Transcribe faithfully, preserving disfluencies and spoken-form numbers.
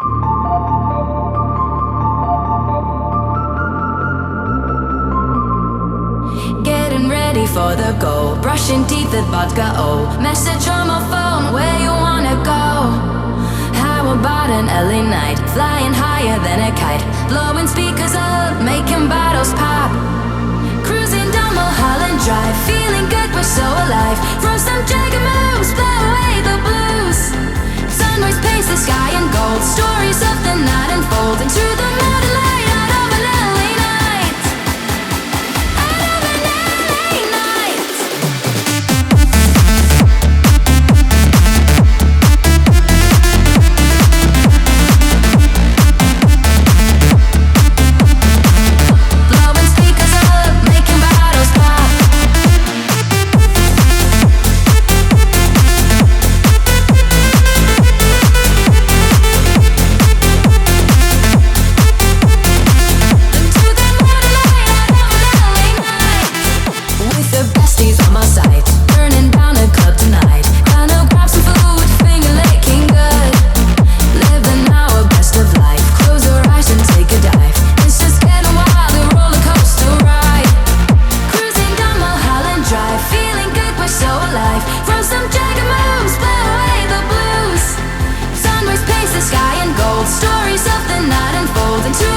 Getting ready for the goal, brushing teeth with vodka, oh. Message on my phone, where you wanna go? How about an L A night, flying higher than a kite, blowing speakers up, making bottles pop. Cruising down Mulholland Drive, feeling good but so alive. Throw some Jagger moves, blow away the blues. Sunrise paints the sky in gold, stories of the night unfold into the modern light out of an L A night. Out of an L A night. Blowing speakers up, making bottles pop. Into the modern light out of an L A night. With the besties on my side, burning down a club tonight. Gonna grab some food, finger licking good. Living our best of life. Close your eyes and take a dive. It's just getting wild, a roller coaster ride. Cruising down Mulholland Drive, feeling good but so alive. Throw some Jagger moves, blow away the blues. Sunrise paints the sky in gold, stories of the night unfold into